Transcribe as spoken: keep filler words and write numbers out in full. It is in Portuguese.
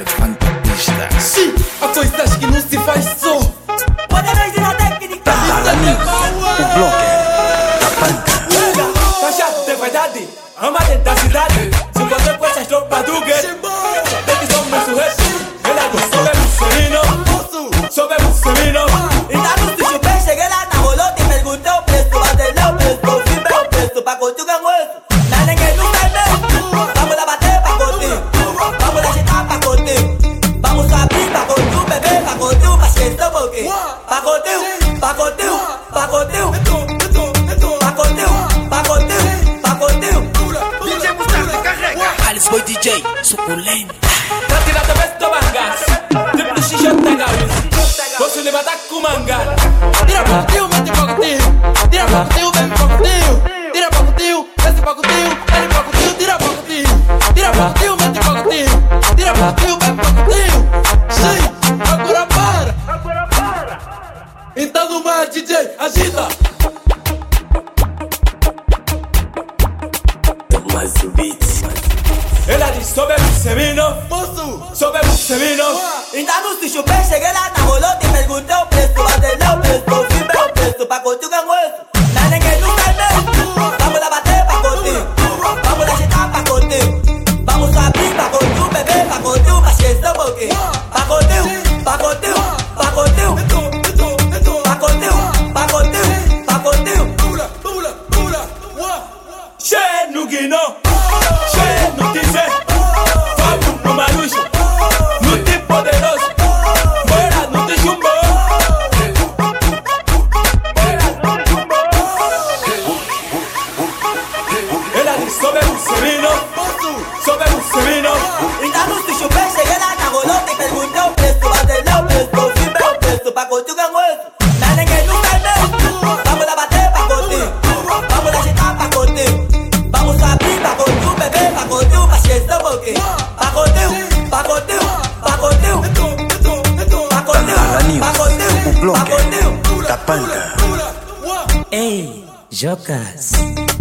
Elefantista. Sim, há coisas que não se faz só. Pode ver na técnica. Talani, o blogger da banca. Tá chato de verdade, ama dentro da cidade. Se encontra com essas tropas do gueto, dentro são meus surretos. Ela não soube Mussolino, soube Mussolino. E tá no bicho bem, cheguei lá na rolota e perguntei o preço. Bater o preço, confirmei o preço, pra continuar com isso. Não ninguém não vai mesmo. Vamos lá bater pacote, vamos lá agitar pacote. Vamos abrir pacote, bebê pacote, pra esquecer um pouquinho. Pacote, pacote, pacote, pacote, pacote, pacote. D J Mustafa, carrega. Alice Boy D J, suculento. Tá tirando vez do mangas, triplo xixão da gaúcha. Posso levantar com mangá. Tira pacotinho, mete pacotinho. Tira pacotinho, bebe pacotinho. Tira pacotinho, mete pacotinho. Bebe pacotinho, tira pacotinho. Tira pacotinho, mete pacotinho. Tira pacotinho, bebe pacotinho. Sim, agora para. Agora para. Então no mar, D J, agita. Mais o beat. Ela diz soube Mussolino, Posso? soube Mussolino. Ainda no se chupei, cheguei lá na rolota e perguntei o preço. Bater o preço, confirmei o preço, pra continuar com isso. Não ninguém não vai mesmo. Vamos lá bater pacote, vamos lá agitar pacote. Vamos abrir pacote, bebê pacote, pra esquecer um pouquinho. Pacote, pacote, pacote, pacote, pacote, pacote. Pula, pula, pula. Che no guino, che no dizer, vamos no marujo, no te poderoso, bora no te jumbo, bora no te jumbo. Ela diz soube Mussolino, soube Mussolino. Ainda no se chupei, cheguei lá na rolota e perguntei o preço. Bater o preço, confirmei o preço, pra continuar com isso. Não ninguém não vai mesmo. Vamos lá bater pacote, vamos lá agitar pacote. Vamos abrir pacote, bebê pacote, pra esquecer um pouquinho. Pacote, pacote, pacote, Talani, pacote, o blogger pacote. da banca. Ei, Jocas.